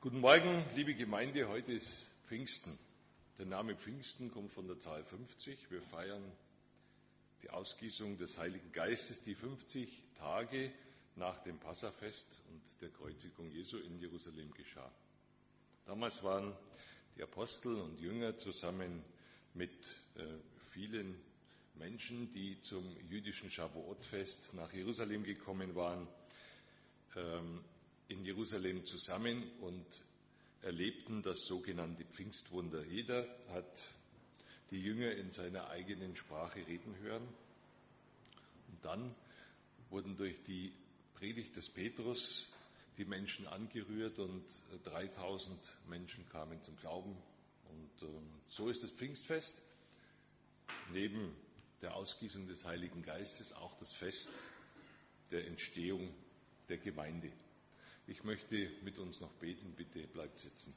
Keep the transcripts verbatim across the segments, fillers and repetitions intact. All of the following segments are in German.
Guten Morgen, liebe Gemeinde, heute ist Pfingsten. Der Name Pfingsten kommt von der Zahl fünfzig. Wir feiern die Ausgießung des Heiligen Geistes, die fünfzig Tage nach dem Passafest und der Kreuzigung Jesu in Jerusalem geschah. Damals waren die Apostel und Jünger zusammen mit äh, vielen Menschen, die zum jüdischen Shavuot-Fest nach Jerusalem gekommen waren, ähm, in Jerusalem zusammen und erlebten das sogenannte Pfingstwunder. Jeder hat die Jünger in seiner eigenen Sprache reden hören. Und dann wurden durch die Predigt des Petrus die Menschen angerührt und dreitausend Menschen kamen zum Glauben. Und ähm, so ist das Pfingstfest neben der Ausgießung des Heiligen Geistes auch das Fest der Entstehung der Gemeinde. Ich möchte mit uns noch beten, bitte bleibt sitzen.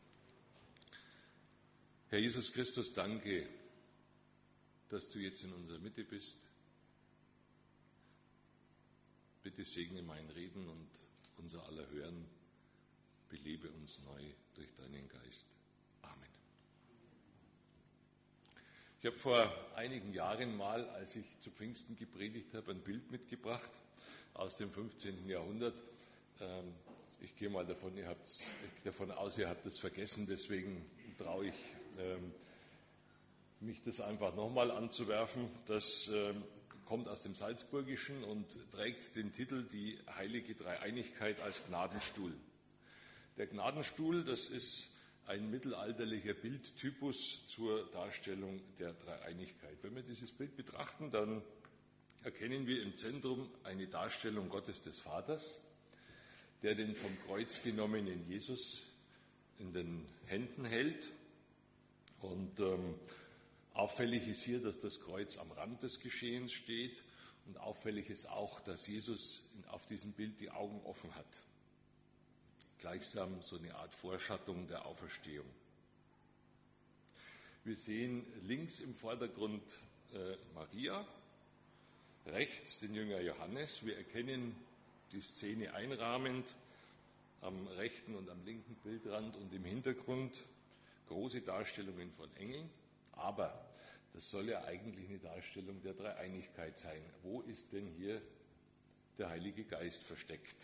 Herr Jesus Christus, danke, dass du jetzt in unserer Mitte bist. Bitte segne mein Reden und unser aller Hören. Belebe uns neu durch deinen Geist. Amen. Ich habe vor einigen Jahren mal, als ich zu Pfingsten gepredigt habe, ein Bild mitgebracht aus dem fünfzehnten Jahrhundert. Ich gehe mal davon, ihr habt's, davon aus, ihr habt es vergessen, deswegen traue ich ähm, mich, das einfach nochmal anzuwerfen. Das ähm, kommt aus dem Salzburgischen und trägt den Titel Die heilige Dreieinigkeit als Gnadenstuhl. Der Gnadenstuhl, das ist ein mittelalterlicher Bildtypus zur Darstellung der Dreieinigkeit. Wenn wir dieses Bild betrachten, dann erkennen wir im Zentrum eine Darstellung Gottes des Vaters, der den vom Kreuz genommenen Jesus in den Händen hält. Und ähm, auffällig ist hier, dass das Kreuz am Rand des Geschehens steht. Und auffällig ist auch, dass Jesus auf diesem Bild die Augen offen hat. Gleichsam so eine Art Vorschattung der Auferstehung. Wir sehen links im Vordergrund äh, Maria, rechts den Jünger Johannes. Wir erkennen die Szene einrahmend am rechten und am linken Bildrand und im Hintergrund große Darstellungen von Engeln. Aber das soll ja eigentlich eine Darstellung der Dreieinigkeit sein. Wo ist denn hier der Heilige Geist versteckt?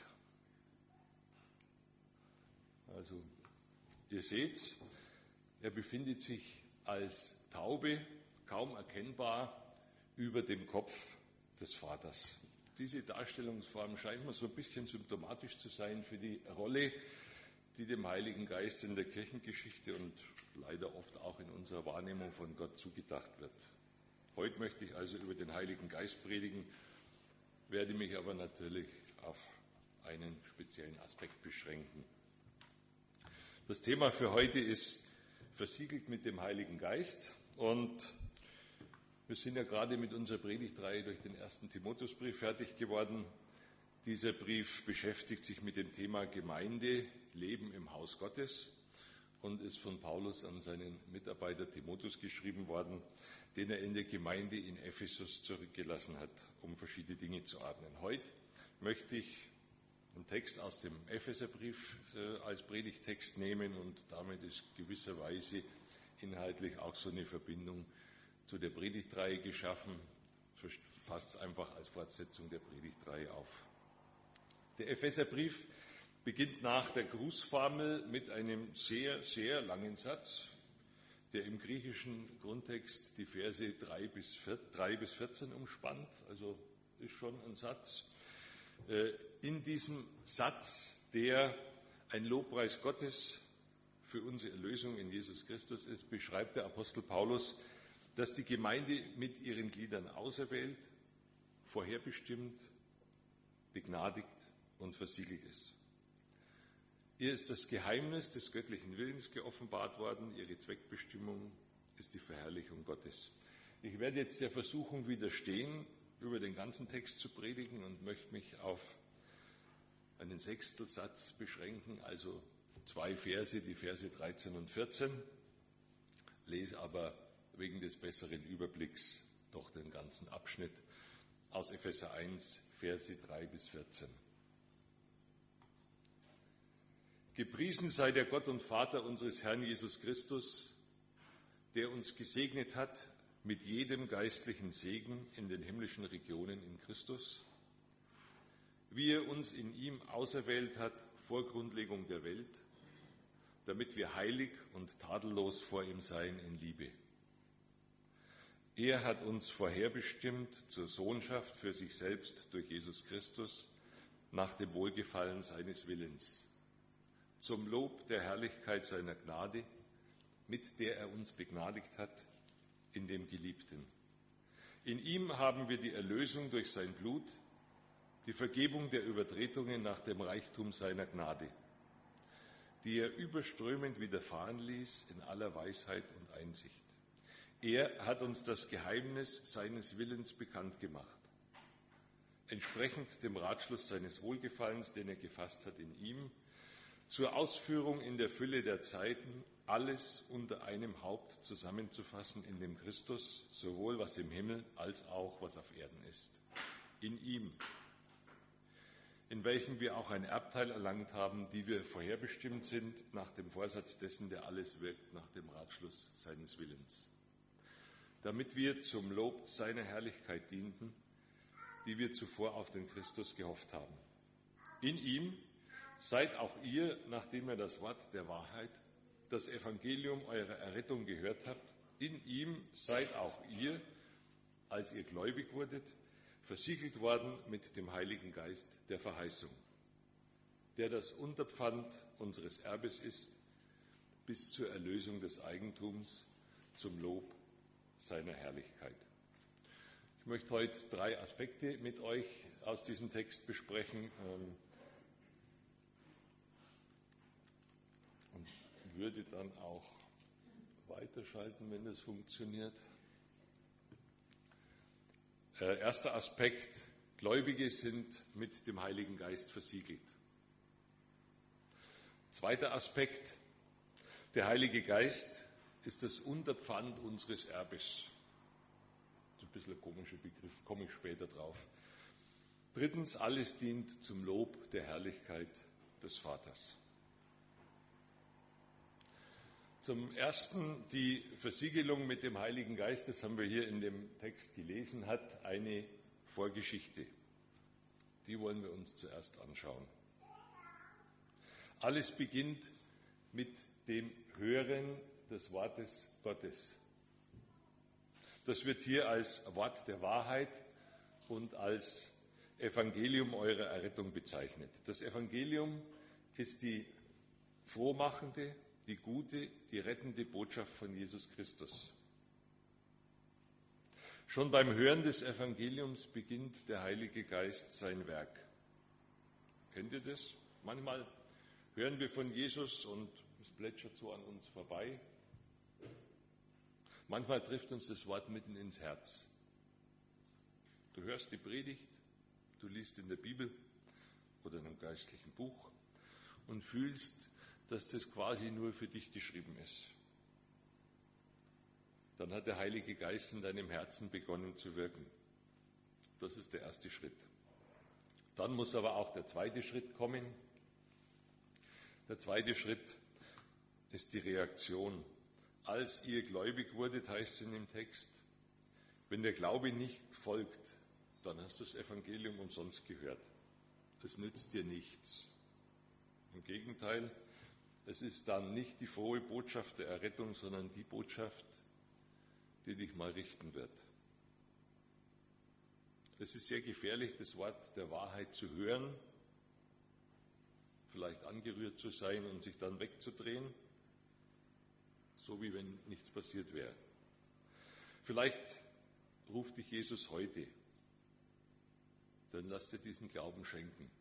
Also, ihr seht's, er befindet sich als Taube, kaum erkennbar, über dem Kopf des Vaters. Diese Darstellungsform scheint mir so ein bisschen symptomatisch zu sein für die Rolle, die dem Heiligen Geist in der Kirchengeschichte und leider oft auch in unserer Wahrnehmung von Gott zugedacht wird. Heute möchte ich also über den Heiligen Geist predigen, werde mich aber natürlich auf einen speziellen Aspekt beschränken. Das Thema für heute ist versiegelt mit dem Heiligen Geist und wir sind ja gerade mit unserer Predigtreihe durch den ersten Timotheusbrief fertig geworden. Dieser Brief beschäftigt sich mit dem Thema Gemeinde, Leben im Haus Gottes und ist von Paulus an seinen Mitarbeiter Timotheus geschrieben worden, den er in der Gemeinde in Ephesus zurückgelassen hat, um verschiedene Dinge zu ordnen. Heute möchte ich einen Text aus dem Epheserbrief äh, als Predigtext nehmen und damit ist gewisserweise inhaltlich auch so eine Verbindung zu der Predigtreihe geschaffen, fasst es einfach als Fortsetzung der Predigtreihe auf. Der Epheserbrief beginnt nach der Grußformel mit einem sehr, sehr langen Satz, der im griechischen Grundtext die Verse drei bis vierzehn umspannt, also ist schon ein Satz. In diesem Satz, der ein Lobpreis Gottes für unsere Erlösung in Jesus Christus ist, beschreibt der Apostel Paulus, dass die Gemeinde mit ihren Gliedern auserwählt, vorherbestimmt, begnadigt und versiegelt ist. Ihr ist das Geheimnis des göttlichen Willens geoffenbart worden, ihre Zweckbestimmung ist die Verherrlichung Gottes. Ich werde jetzt der Versuchung widerstehen, über den ganzen Text zu predigen und möchte mich auf einen Sechstelsatz beschränken, also zwei Verse, die Verse dreizehn und vierzehn, lese aber wegen des besseren Überblicks doch den ganzen Abschnitt aus Epheser eins, Verse drei bis vierzehn. Gepriesen sei der Gott und Vater unseres Herrn Jesus Christus, der uns gesegnet hat mit jedem geistlichen Segen in den himmlischen Regionen in Christus, wie er uns in ihm auserwählt hat vor Grundlegung der Welt, damit wir heilig und tadellos vor ihm seien in Liebe. Er hat uns vorherbestimmt zur Sohnschaft für sich selbst durch Jesus Christus nach dem Wohlgefallen seines Willens, zum Lob der Herrlichkeit seiner Gnade, mit der er uns begnadigt hat in dem Geliebten. In ihm haben wir die Erlösung durch sein Blut, die Vergebung der Übertretungen nach dem Reichtum seiner Gnade, die er überströmend widerfahren ließ in aller Weisheit und Einsicht. Er hat uns das Geheimnis seines Willens bekannt gemacht, entsprechend dem Ratschluss seines Wohlgefallens, den er gefasst hat in ihm, zur Ausführung in der Fülle der Zeiten, alles unter einem Haupt zusammenzufassen in dem Christus, sowohl was im Himmel als auch was auf Erden ist. In ihm, in welchem wir auch ein Erbteil erlangt haben, die wir vorherbestimmt sind, nach dem Vorsatz dessen, der alles wirkt, nach dem Ratschluss seines Willens, damit wir zum Lob seiner Herrlichkeit dienten, die wir zuvor auf den Christus gehofft haben. In ihm seid auch ihr, nachdem ihr das Wort der Wahrheit, das Evangelium eurer Errettung gehört habt, in ihm seid auch ihr, als ihr gläubig wurdet, versiegelt worden mit dem Heiligen Geist der Verheißung, der das Unterpfand unseres Erbes ist, bis zur Erlösung des Eigentums zum Lob seiner Herrlichkeit. Ich möchte heute drei Aspekte mit euch aus diesem Text besprechen und würde dann auch weiterschalten, wenn das funktioniert. Äh, erster Aspekt: Gläubige sind mit dem Heiligen Geist versiegelt. Zweiter Aspekt: Der Heilige Geist ist das Unterpfand unseres Erbes. Das ist ein bisschen ein komischer Begriff, komme ich später drauf. Drittens: Alles dient zum Lob der Herrlichkeit des Vaters. Zum Ersten, die Versiegelung mit dem Heiligen Geist, das haben wir hier in dem Text gelesen, hat eine Vorgeschichte. Die wollen wir uns zuerst anschauen. Alles beginnt mit dem Hören des Wortes Gottes. Das wird hier als Wort der Wahrheit und als Evangelium eurer Errettung bezeichnet. Das Evangelium ist die frohmachende, die gute, die rettende Botschaft von Jesus Christus. Schon beim Hören des Evangeliums beginnt der Heilige Geist sein Werk. Kennt ihr das? Manchmal hören wir von Jesus und es plätschert so an uns vorbei. Manchmal trifft uns das Wort mitten ins Herz. Du hörst die Predigt, du liest in der Bibel oder in einem geistlichen Buch und fühlst, dass das quasi nur für dich geschrieben ist. Dann hat der Heilige Geist in deinem Herzen begonnen zu wirken. Das ist der erste Schritt. Dann muss aber auch der zweite Schritt kommen. Der zweite Schritt ist die Reaktion. Als ihr gläubig wurdet, heißt es in dem Text, wenn der Glaube nicht folgt, dann hast du das Evangelium umsonst gehört. Es nützt dir nichts. Im Gegenteil, es ist dann nicht die frohe Botschaft der Errettung, sondern die Botschaft, die dich mal richten wird. Es ist sehr gefährlich, das Wort der Wahrheit zu hören, vielleicht angerührt zu sein und sich dann wegzudrehen, so wie wenn nichts passiert wäre. Vielleicht ruft dich Jesus heute, dann lass dir diesen Glauben schenken.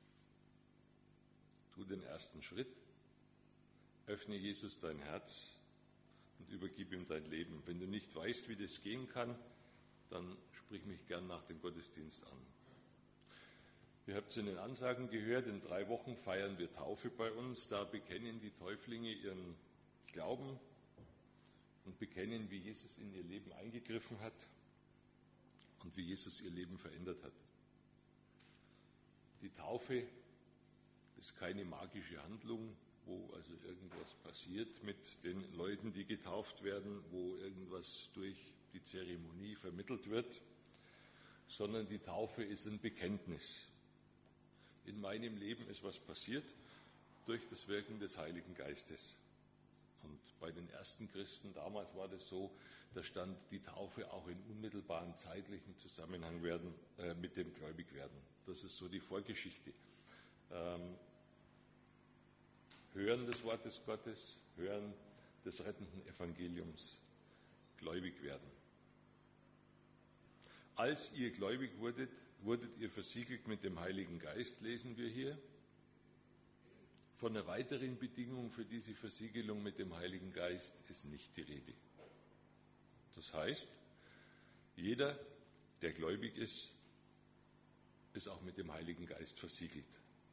Tu den ersten Schritt. Öffne Jesus dein Herz und übergib ihm dein Leben. Wenn du nicht weißt, wie das gehen kann, dann sprich mich gern nach dem Gottesdienst an. Ihr habt es in den Ansagen gehört, in drei Wochen feiern wir Taufe bei uns. Da bekennen die Täuflinge ihren Glauben und bekennen, wie Jesus in ihr Leben eingegriffen hat und wie Jesus ihr Leben verändert hat. Die Taufe ist keine magische Handlung, wo also irgendwas passiert mit den Leuten, die getauft werden, wo irgendwas durch die Zeremonie vermittelt wird, sondern die Taufe ist ein Bekenntnis. In meinem Leben ist was passiert durch das Wirken des Heiligen Geistes. Und bei den ersten Christen damals war das so, da stand die Taufe auch in unmittelbaren zeitlichen Zusammenhang werden, äh, mit dem Gläubigwerden. Das ist so die Vorgeschichte. Ähm, Hören des Wortes Gottes, Hören des rettenden Evangeliums, gläubig werden. Als ihr gläubig wurdet, wurdet ihr versiegelt mit dem Heiligen Geist, lesen wir hier. Von einer weiteren Bedingung für diese Versiegelung mit dem Heiligen Geist ist nicht die Rede. Das heißt, jeder, der gläubig ist, ist auch mit dem Heiligen Geist versiegelt.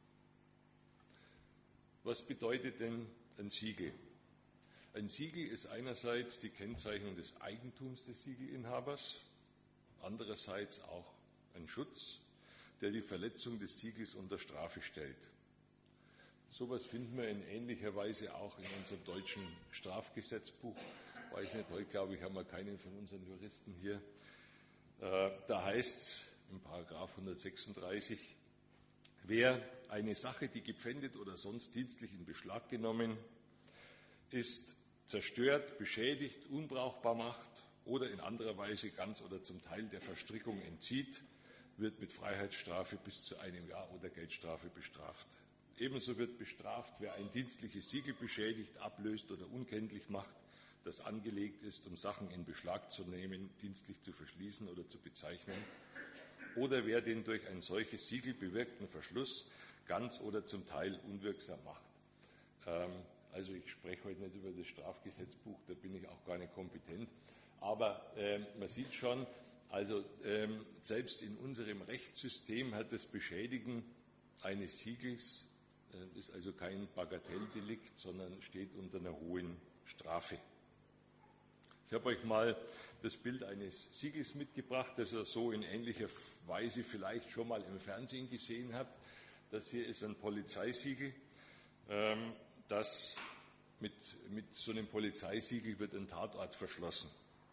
Was bedeutet denn ein Siegel? Ein Siegel ist einerseits die Kennzeichnung des Eigentums des Siegelinhabers, andererseits auch ein Schutz, der die Verletzung des Siegels unter Strafe stellt. Sowas finden wir in ähnlicher Weise auch in unserem deutschen Strafgesetzbuch. Weiß nicht, heute glaube ich, haben wir keinen von unseren Juristen hier. Äh, da heißt es im Paragraph hundertsechsunddreißig, wer eine Sache, die gepfändet oder sonst dienstlich in Beschlag genommen ist, zerstört, beschädigt, unbrauchbar macht oder in anderer Weise ganz oder zum Teil der Verstrickung entzieht, wird mit Freiheitsstrafe bis zu einem Jahr oder Geldstrafe bestraft. Ebenso wird bestraft, wer ein dienstliches Siegel beschädigt, ablöst oder unkenntlich macht, das angelegt ist, um Sachen in Beschlag zu nehmen, dienstlich zu verschließen oder zu bezeichnen, oder wer den durch ein solches Siegel bewirkten Verschluss ganz oder zum Teil unwirksam macht. Ähm, also ich spreche heute nicht über das Strafgesetzbuch, da bin ich auch gar nicht kompetent, aber ähm, man sieht schon, also ähm, selbst in unserem Rechtssystem hat das Beschädigen eines Siegels, äh, ist also kein Bagatelldelikt, sondern steht unter einer hohen Strafe. Ich habe euch mal das Bild eines Siegels mitgebracht, das ihr so in ähnlicher Weise vielleicht schon mal im Fernsehen gesehen habt. Das hier ist ein Polizeisiegel. Ähm, das mit, mit so einem Polizeisiegel wird ein Tatort verschlossen.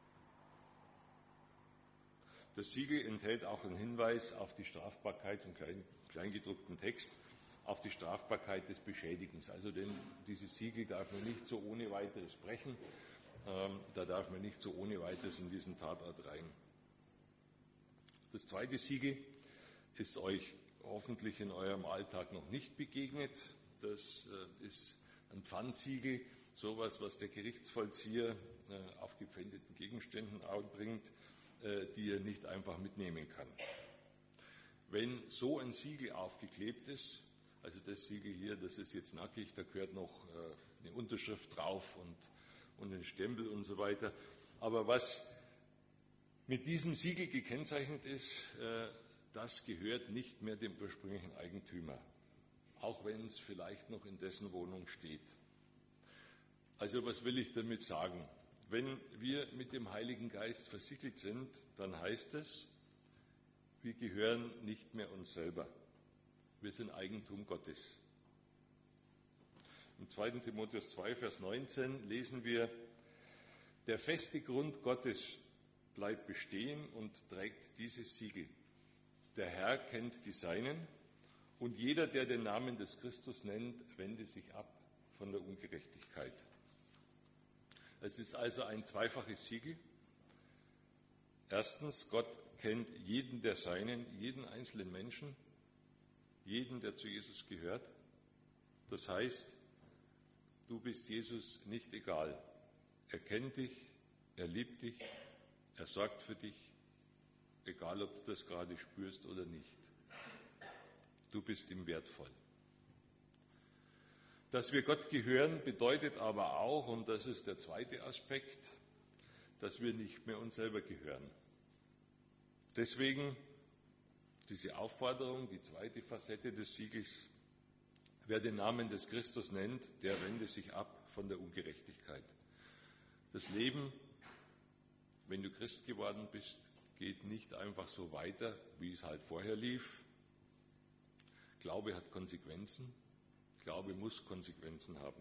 Das Siegel enthält auch einen Hinweis auf die Strafbarkeit, im klein, kleingedruckten Text, auf die Strafbarkeit des Beschädigens. Also denn dieses Siegel darf man nicht so ohne weiteres brechen. Ähm, da darf man nicht so ohne weiteres in diesen Tatort rein. Das zweite Siegel ist euch hoffentlich in eurem Alltag noch nicht begegnet. Das äh, ist ein Pfandsiegel, sowas, was der Gerichtsvollzieher äh, auf gepfändeten Gegenständen anbringt, äh, die er nicht einfach mitnehmen kann. Wenn so ein Siegel aufgeklebt ist, also das Siegel hier, das ist jetzt nackig, da gehört noch äh, eine Unterschrift drauf und und den Stempel und so weiter. Aber was mit diesem Siegel gekennzeichnet ist, das gehört nicht mehr dem ursprünglichen Eigentümer, auch wenn es vielleicht noch in dessen Wohnung steht. Also was will ich damit sagen? Wenn wir mit dem Heiligen Geist versiegelt sind, dann heißt es, wir gehören nicht mehr uns selber. Wir sind Eigentum Gottes. Im zweiten Timotheus zwei, Vers neunzehn lesen wir, der feste Grund Gottes bleibt bestehen und trägt dieses Siegel. Der Herr kennt die Seinen und jeder, der den Namen des Christus nennt, wende sich ab von der Ungerechtigkeit. Es ist also ein zweifaches Siegel. Erstens, Gott kennt jeden der Seinen, jeden einzelnen Menschen, jeden, der zu Jesus gehört. Das heißt, du bist Jesus nicht egal. Er kennt dich, er liebt dich, er sorgt für dich, egal ob du das gerade spürst oder nicht. Du bist ihm wertvoll. Dass wir Gott gehören, bedeutet aber auch, und das ist der zweite Aspekt, dass wir nicht mehr uns selber gehören. Deswegen diese Aufforderung, die zweite Facette des Siegels, wer den Namen des Christus nennt, der wende sich ab von der Ungerechtigkeit. Das Leben, wenn du Christ geworden bist, geht nicht einfach so weiter, wie es halt vorher lief. Glaube hat Konsequenzen. Glaube muss Konsequenzen haben.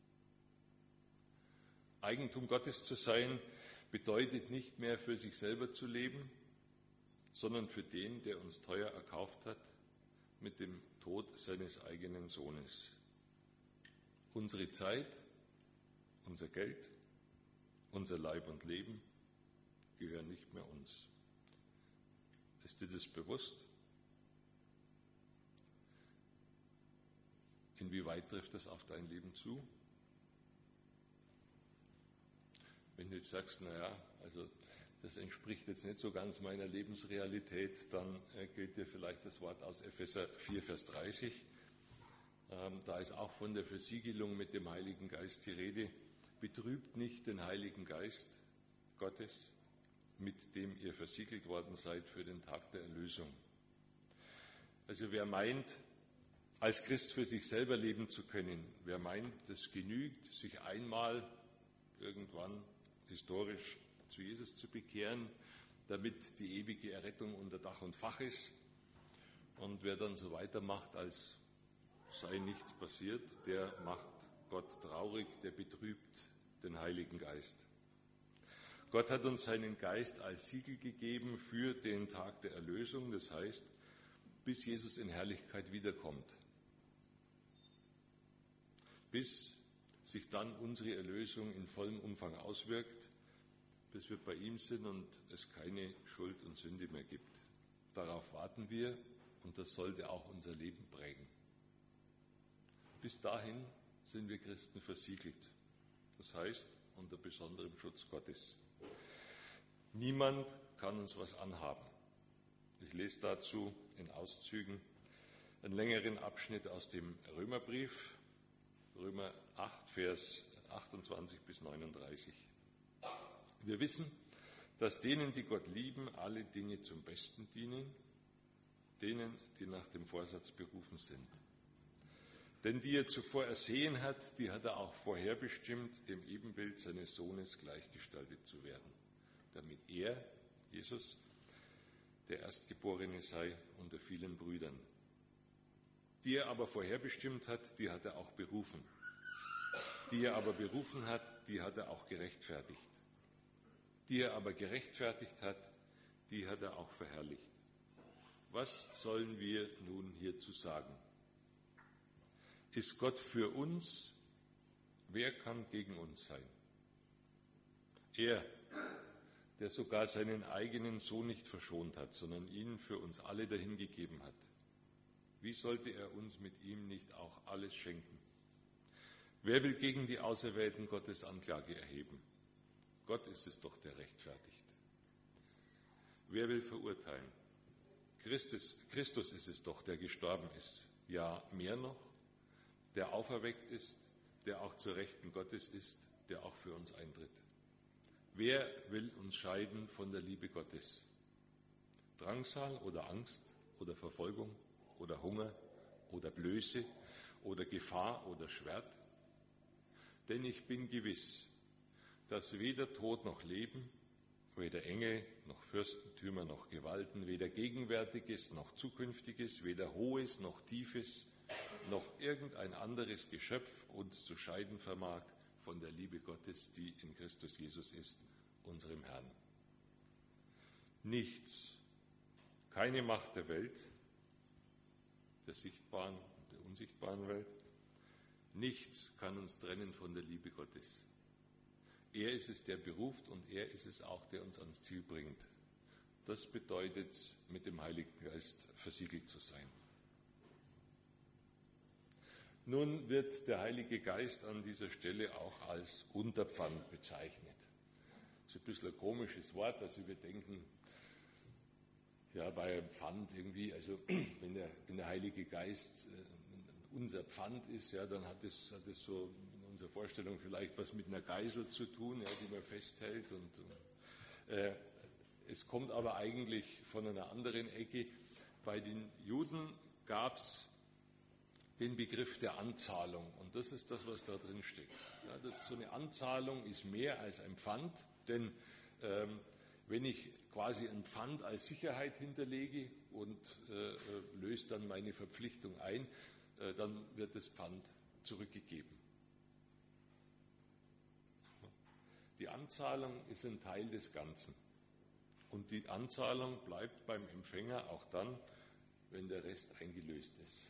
Eigentum Gottes zu sein, bedeutet nicht mehr für sich selber zu leben, sondern für den, der uns teuer erkauft hat, mit dem Tod seines eigenen Sohnes. Unsere Zeit, unser Geld, unser Leib und Leben gehören nicht mehr uns. Ist dir das bewusst? Inwieweit trifft das auf dein Leben zu? Wenn du jetzt sagst, naja, also das entspricht jetzt nicht so ganz meiner Lebensrealität, dann gilt dir vielleicht das Wort aus Epheser vier, Vers dreißig. Ähm, da ist auch von der Versiegelung mit dem Heiligen Geist die Rede. Betrübt nicht den Heiligen Geist Gottes, mit dem ihr versiegelt worden seid für den Tag der Erlösung. Also wer meint, als Christ für sich selber leben zu können, wer meint, es genügt, sich einmal irgendwann historisch zu Jesus zu bekehren, damit die ewige Errettung unter Dach und Fach ist, und wer dann so weitermacht, als sei nichts passiert, der macht Gott traurig, der betrübt den Heiligen Geist. Gott hat uns seinen Geist als Siegel gegeben für den Tag der Erlösung, das heißt, bis Jesus in Herrlichkeit wiederkommt. Bis sich dann unsere Erlösung in vollem Umfang auswirkt, bis wir bei ihm sind und es keine Schuld und Sünde mehr gibt. Darauf warten wir, und das sollte auch unser Leben prägen. Bis dahin sind wir Christen versiegelt, das heißt unter besonderem Schutz Gottes. Niemand kann uns was anhaben. Ich lese dazu in Auszügen einen längeren Abschnitt aus dem Römerbrief, Römer acht, Vers achtundzwanzig bis neununddreißig. Wir wissen, dass denen, die Gott lieben, alle Dinge zum Besten dienen, denen, die nach dem Vorsatz berufen sind. Denn die er zuvor ersehen hat, die hat er auch vorherbestimmt, dem Ebenbild seines Sohnes gleichgestaltet zu werden, damit er, Jesus, der Erstgeborene sei unter vielen Brüdern. Die er aber vorherbestimmt hat, die hat er auch berufen. Die er aber berufen hat, die hat er auch gerechtfertigt. Die er aber gerechtfertigt hat, die hat er auch verherrlicht. Was sollen wir nun hierzu sagen? Ist Gott für uns? Wer kann gegen uns sein? Er, der sogar seinen eigenen Sohn nicht verschont hat, sondern ihn für uns alle dahingegeben hat. Wie sollte er uns mit ihm nicht auch alles schenken? Wer will gegen die Auserwählten Gottes Anklage erheben? Gott ist es doch, der rechtfertigt. Wer will verurteilen? Christus, Christus ist es doch, der gestorben ist. Ja, mehr noch, der auferweckt ist, der auch zur Rechten Gottes ist, der auch für uns eintritt. Wer will uns scheiden von der Liebe Gottes? Drangsal oder Angst oder Verfolgung oder Hunger oder Blöße oder Gefahr oder Schwert? Denn ich bin gewiss, dass weder Tod noch Leben, weder Engel noch Fürstentümer noch Gewalten, weder Gegenwärtiges noch Zukünftiges, weder Hohes noch Tiefes, noch irgendein anderes Geschöpf uns zu scheiden vermag von der Liebe Gottes, die in Christus Jesus ist, unserem Herrn. Nichts, keine Macht der Welt, der sichtbaren und der unsichtbaren Welt, nichts kann uns trennen von der Liebe Gottes. Er ist es, der beruft, und er ist es auch, der uns ans Ziel bringt. Das bedeutet, mit dem Heiligen Geist versiegelt zu sein. Nun wird der Heilige Geist an dieser Stelle auch als Unterpfand bezeichnet. Das ist ein bisschen ein komisches Wort, also wir denken, ja, bei einem Pfand irgendwie, also wenn der, wenn der Heilige Geist äh, unser Pfand ist, ja, dann hat es, hat es so in unserer Vorstellung vielleicht was mit einer Geisel zu tun, ja, die man festhält. Und äh, es kommt aber eigentlich von einer anderen Ecke. Bei den Juden gab es den Begriff der Anzahlung, und das ist das, was da drin steckt. Ja, das, so eine Anzahlung ist mehr als ein Pfand, denn ähm, wenn ich quasi ein Pfand als Sicherheit hinterlege und äh, löse dann meine Verpflichtung ein, äh, dann wird das Pfand zurückgegeben. Die Anzahlung ist ein Teil des Ganzen. Und die Anzahlung bleibt beim Empfänger auch dann, wenn der Rest eingelöst ist.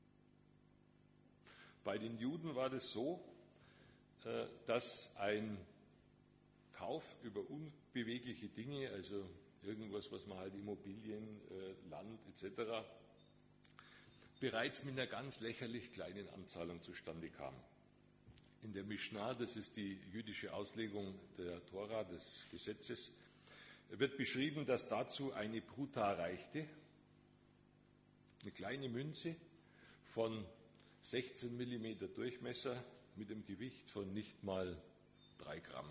Bei den Juden war das so, dass ein Kauf über unbewegliche Dinge, also irgendwas, was man halt Immobilien, Land et cetera, bereits mit einer ganz lächerlich kleinen Anzahlung zustande kam. In der Mishnah, das ist die jüdische Auslegung der Tora, des Gesetzes, wird beschrieben, dass dazu eine Pruta reichte, eine kleine Münze von sechzehn Millimeter Durchmesser mit einem Gewicht von nicht mal drei Gramm.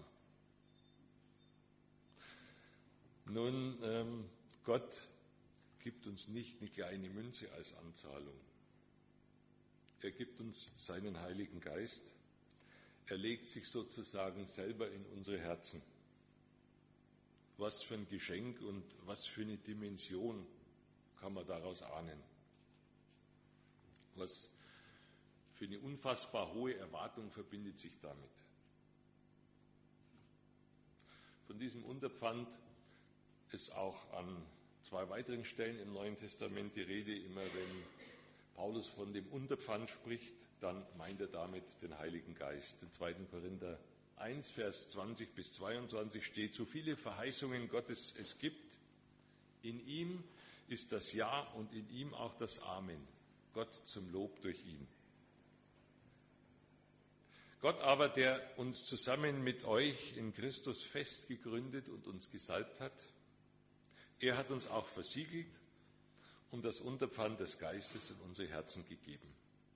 Nun, ähm, Gott gibt uns nicht eine kleine Münze als Anzahlung. Er gibt uns seinen Heiligen Geist. Er legt sich sozusagen selber in unsere Herzen. Was für ein Geschenk und was für eine Dimension kann man daraus ahnen? Was für eine unfassbar hohe Erwartung verbindet sich damit? Von diesem Unterpfand ist auch an zwei weiteren Stellen im Neuen Testament die Rede. Immer wenn Paulus von dem Unterpfand spricht, dann meint er damit den Heiligen Geist. In zweiten Korinther eins, Vers zwanzig bis zweiundzwanzig steht: So viele Verheißungen Gottes es gibt, in ihm ist das Ja und in ihm auch das Amen. Gott zum Lob durch ihn. Gott aber, der uns zusammen mit euch in Christus fest gegründet und uns gesalbt hat, er hat uns auch versiegelt und das Unterpfand des Geistes in unsere Herzen gegeben.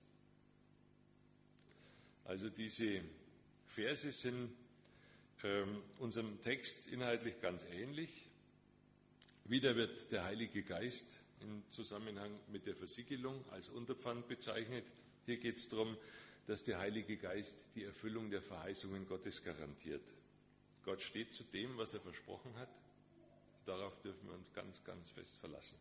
Also diese Verse sind ähm, unserem Text inhaltlich ganz ähnlich. Wieder wird der Heilige Geist im Zusammenhang mit der Versiegelung als Unterpfand bezeichnet. Hier geht es darum, dass der Heilige Geist die Erfüllung der Verheißungen Gottes garantiert. Gott steht zu dem, was er versprochen hat. Darauf dürfen wir uns ganz, ganz fest verlassen.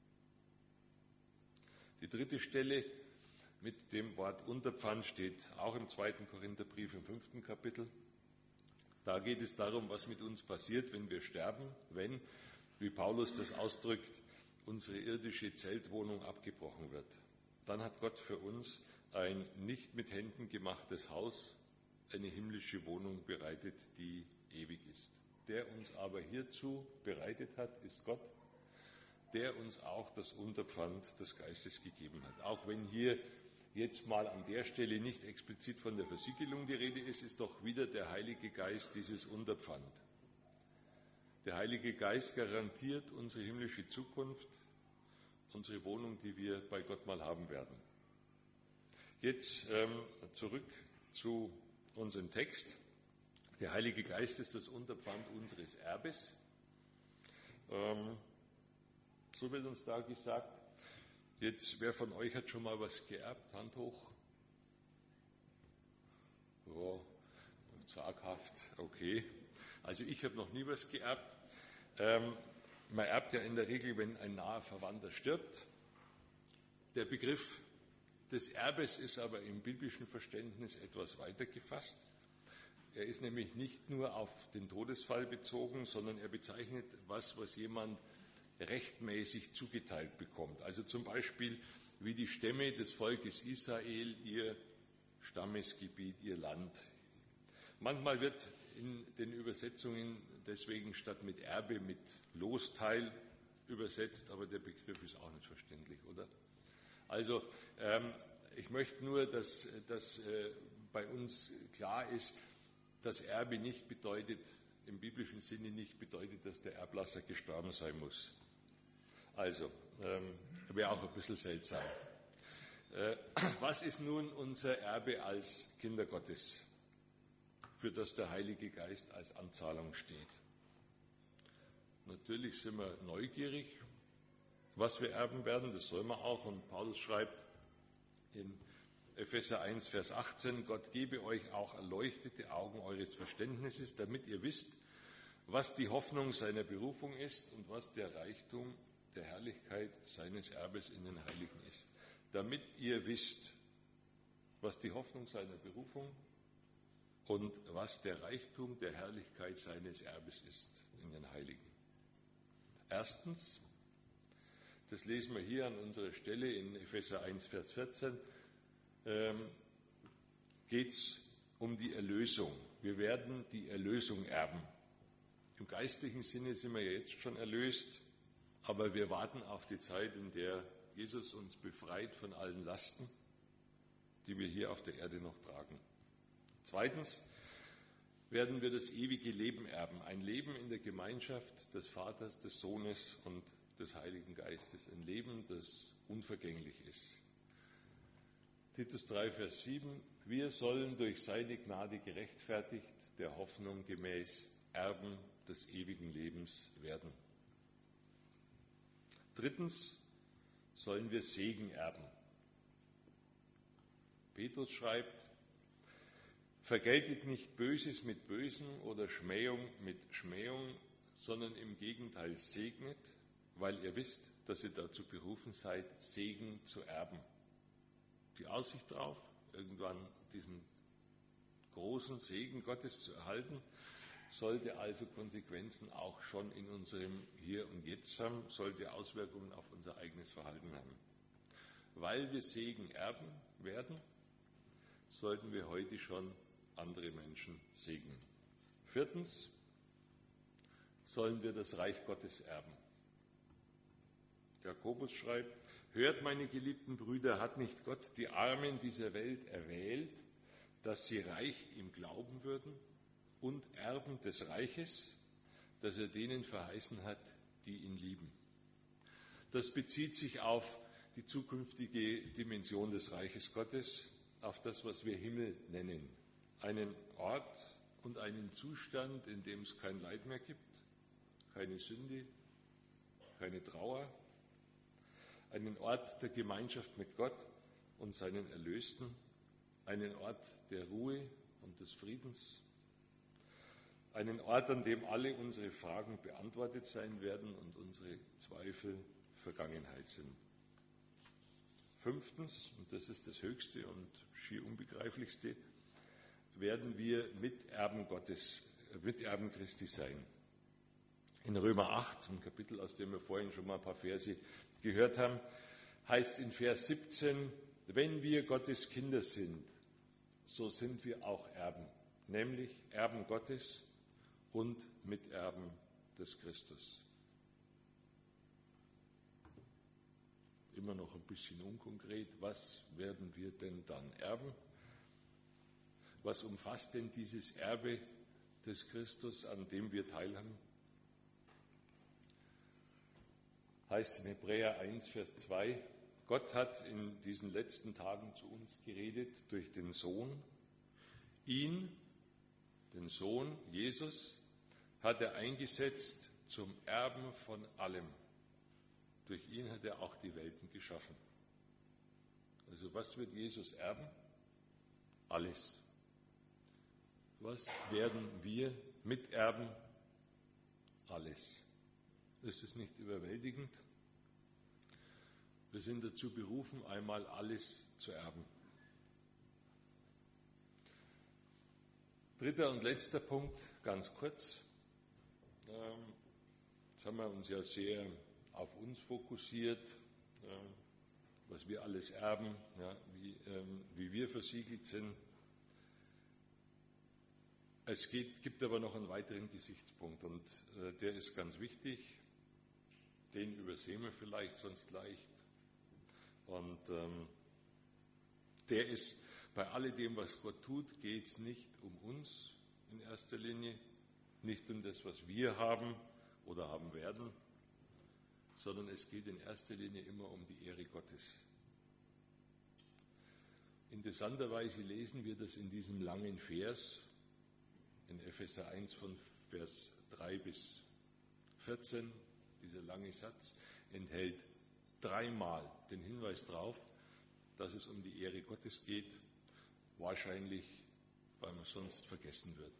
Die dritte Stelle mit dem Wort Unterpfand steht auch im zweiten Korintherbrief im fünften Kapitel. Da geht es darum, was mit uns passiert, wenn wir sterben, wenn, wie Paulus das ausdrückt, unsere irdische Zeltwohnung abgebrochen wird. Dann hat Gott für uns ein nicht mit Händen gemachtes Haus, eine himmlische Wohnung bereitet, die ewig ist. Der uns aber hierzu bereitet hat, ist Gott, der uns auch das Unterpfand des Geistes gegeben hat. Auch wenn hier jetzt mal an der Stelle nicht explizit von der Versiegelung die Rede ist, ist doch wieder der Heilige Geist dieses Unterpfand. Der Heilige Geist garantiert unsere himmlische Zukunft, unsere Wohnung, die wir bei Gott mal haben werden. Jetzt ähm, zurück zu unserem Text. Der Heilige Geist ist das Unterpfand unseres Erbes. Ähm, so wird uns da gesagt. Jetzt, wer von euch hat schon mal was geerbt? Hand hoch. Ja, zaghaft, okay. Also ich habe noch nie was geerbt. Ähm, man erbt ja in der Regel, wenn ein naher Verwandter stirbt. Der Begriff des Erbes ist aber im biblischen Verständnis etwas weiter gefasst. Er ist nämlich nicht nur auf den Todesfall bezogen, sondern er bezeichnet was, was jemand rechtmäßig zugeteilt bekommt. Also zum Beispiel wie die Stämme des Volkes Israel, ihr Stammesgebiet, ihr Land. Manchmal wird in den Übersetzungen deswegen statt mit Erbe mit Losteil übersetzt, aber der Begriff ist auch nicht verständlich, oder? Also ähm, ich möchte nur, dass, dass äh, bei uns klar ist, dass Erbe nicht bedeutet, im biblischen Sinne nicht bedeutet, dass der Erblasser gestorben sein muss. Also, ähm, wäre auch ein bisschen seltsam. Äh, was ist nun unser Erbe als Kinder Gottes, für das der Heilige Geist als Anzahlung steht? Natürlich sind wir neugierig, was wir erben werden, das soll man auch. Und Paulus schreibt in Epheser eins, Vers achtzehn, Gott gebe euch auch erleuchtete Augen eures Verständnisses, damit ihr wisst, was die Hoffnung seiner Berufung ist und was der Reichtum der Herrlichkeit seines Erbes in den Heiligen ist. Damit ihr wisst, was die Hoffnung seiner Berufung und was der Reichtum der Herrlichkeit seines Erbes ist in den Heiligen. Erstens, das lesen wir hier an unserer Stelle in Epheser eins, Vers vierzehn, ähm, geht es um die Erlösung. Wir werden die Erlösung erben. Im geistlichen Sinne sind wir ja jetzt schon erlöst, aber wir warten auf die Zeit, in der Jesus uns befreit von allen Lasten, die wir hier auf der Erde noch tragen. Zweitens werden wir das ewige Leben erben, ein Leben in der Gemeinschaft des Vaters, des Sohnes und des Heiligen Geistes, ein Leben, das unvergänglich ist. Titus drei, Vers sieben, wir sollen durch seine Gnade gerechtfertigt, der Hoffnung gemäß Erben des ewigen Lebens werden. Drittens sollen wir Segen erben. Petrus schreibt, vergeltet nicht Böses mit Bösem oder Schmähung mit Schmähung, sondern im Gegenteil segnet, weil ihr wisst, dass ihr dazu berufen seid, Segen zu erben. Die Aussicht darauf, irgendwann diesen großen Segen Gottes zu erhalten, sollte also Konsequenzen auch schon in unserem Hier und Jetzt haben, sollte Auswirkungen auf unser eigenes Verhalten haben. Weil wir Segen erben werden, sollten wir heute schon andere Menschen segnen. Viertens sollen wir das Reich Gottes erben. Jakobus schreibt, hört, meine geliebten Brüder, hat nicht Gott die Armen dieser Welt erwählt, dass sie reich im Glauben würden und Erben des Reiches, das er denen verheißen hat, die ihn lieben. Das bezieht sich auf die zukünftige Dimension des Reiches Gottes, auf das, was wir Himmel nennen. Einen Ort und einen Zustand, in dem es kein Leid mehr gibt, keine Sünde, keine Trauer, einen Ort der Gemeinschaft mit Gott und seinen Erlösten, einen Ort der Ruhe und des Friedens, einen Ort, an dem alle unsere Fragen beantwortet sein werden und unsere Zweifel Vergangenheit sind. Fünftens, und das ist das Höchste und schier Unbegreiflichste, werden wir Miterben Gottes, Miterben Christi sein. In Römer acht, ein Kapitel, aus dem wir vorhin schon mal ein paar Verse gehört haben, heißt es in Vers siebzehn, wenn wir Gottes Kinder sind, so sind wir auch Erben, nämlich Erben Gottes und Miterben des Christus. Immer noch ein bisschen unkonkret, was werden wir denn dann erben? Was umfasst denn dieses Erbe des Christus, an dem wir teilhaben? Heißt in Hebräer eins, Vers zwei, Gott hat in diesen letzten Tagen zu uns geredet durch den Sohn. Ihn, den Sohn Jesus, hat er eingesetzt zum Erben von allem. Durch ihn hat er auch die Welten geschaffen. Also was wird Jesus erben? Alles. Was werden wir miterben? Alles. Ist es nicht überwältigend? Wir sind dazu berufen, einmal alles zu erben. Dritter und letzter Punkt, ganz kurz. Jetzt haben wir uns ja sehr auf uns fokussiert, was wir alles erben, wie, wie wir versiegelt sind. Es geht, gibt aber noch einen weiteren Gesichtspunkt und der ist ganz wichtig. Den übersehen wir vielleicht sonst leicht. Und ähm, der ist, bei alledem, was Gott tut, geht es nicht um uns in erster Linie, nicht um das, was wir haben oder haben werden, sondern es geht in erster Linie immer um die Ehre Gottes. Interessanterweise lesen wir das in diesem langen Vers, in Epheser eins von Vers drei bis vierzehn, dieser lange Satz enthält dreimal den Hinweis darauf, dass es um die Ehre Gottes geht, wahrscheinlich, weil wir sonst vergessen würden.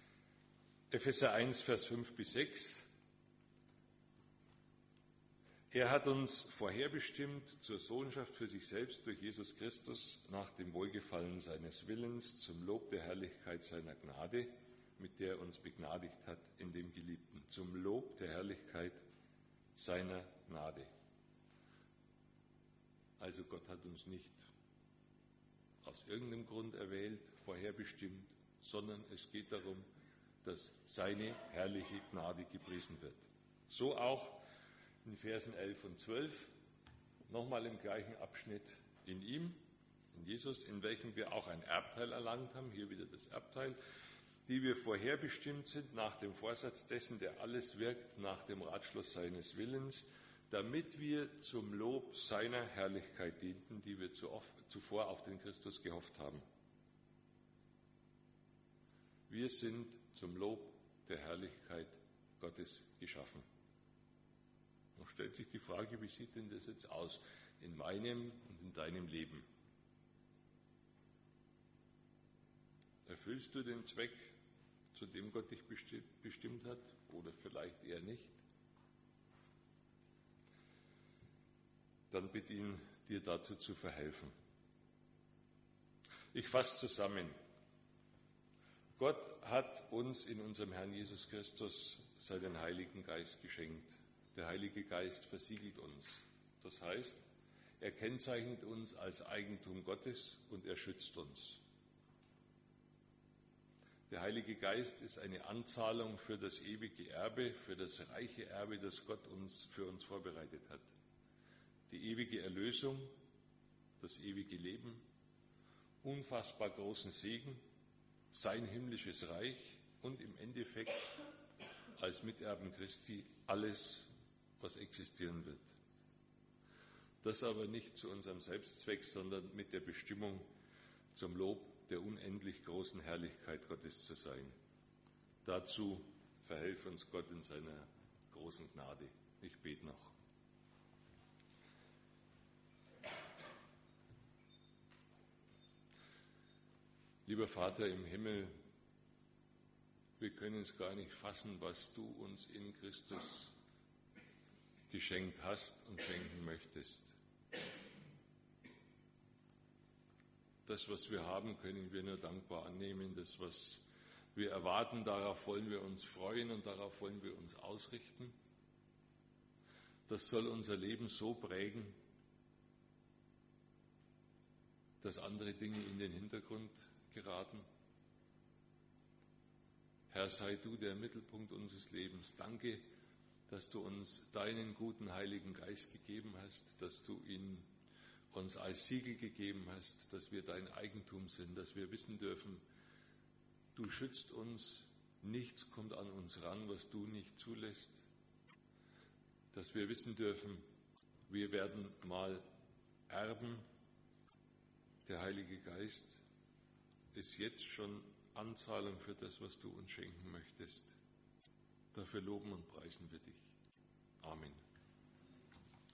Epheser eins, Vers fünf bis sechs. Er hat uns vorherbestimmt zur Sohnschaft für sich selbst durch Jesus Christus nach dem Wohlgefallen seines Willens zum Lob der Herrlichkeit seiner Gnade, mit der er uns begnadigt hat in dem Geliebten. Zum Lob der Herrlichkeit seiner Gnade. Also Gott hat uns nicht aus irgendeinem Grund erwählt, vorherbestimmt, sondern es geht darum, dass seine herrliche Gnade gepriesen wird. So auch in Versen elf und zwölf, nochmal im gleichen Abschnitt, in ihm, in Jesus, in welchem wir auch ein Erbteil erlangt haben, hier wieder das Erbteil, die wir vorherbestimmt sind nach dem Vorsatz dessen, der alles wirkt, nach dem Ratschluss seines Willens, damit wir zum Lob seiner Herrlichkeit dienten, die wir zuvor auf den Christus gehofft haben. Wir sind zum Lob der Herrlichkeit Gottes geschaffen. Nun stellt sich die Frage, wie sieht denn das jetzt aus in meinem und in deinem Leben? Erfüllst du den Zweck, zu dem Gott dich bestimmt hat, oder vielleicht eher nicht? Dann bitte ihn, dir dazu zu verhelfen. Ich fasse zusammen. Gott hat uns in unserem Herrn Jesus Christus seinen Heiligen Geist geschenkt. Der Heilige Geist versiegelt uns. Das heißt, er kennzeichnet uns als Eigentum Gottes und er schützt uns. Der Heilige Geist ist eine Anzahlung für das ewige Erbe, für das reiche Erbe, das Gott uns für uns vorbereitet hat. Die ewige Erlösung, das ewige Leben, unfassbar großen Segen, sein himmlisches Reich und im Endeffekt als Miterben Christi alles, was existieren wird. Das aber nicht zu unserem Selbstzweck, sondern mit der Bestimmung, zum Lob der unendlich großen Herrlichkeit Gottes zu sein. Dazu verhelfe uns Gott in seiner großen Gnade. Ich bete noch. Lieber Vater im Himmel, wir können es gar nicht fassen, was du uns in Christus geschenkt hast und schenken möchtest. Das, was wir haben, können wir nur dankbar annehmen. Das, was wir erwarten, darauf wollen wir uns freuen und darauf wollen wir uns ausrichten. Das soll unser Leben so prägen, dass andere Dinge in den Hintergrund geraten. Herr, sei du der Mittelpunkt unseres Lebens. Danke, dass du uns deinen guten Heiligen Geist gegeben hast, dass du ihn uns als Siegel gegeben hast, dass wir dein Eigentum sind, dass wir wissen dürfen, du schützt uns, nichts kommt an uns ran, was du nicht zulässt, dass wir wissen dürfen, wir werden mal erben. Der Heilige Geist ist jetzt schon Anzahlung für das, was du uns schenken möchtest. Dafür loben und preisen wir dich. Amen.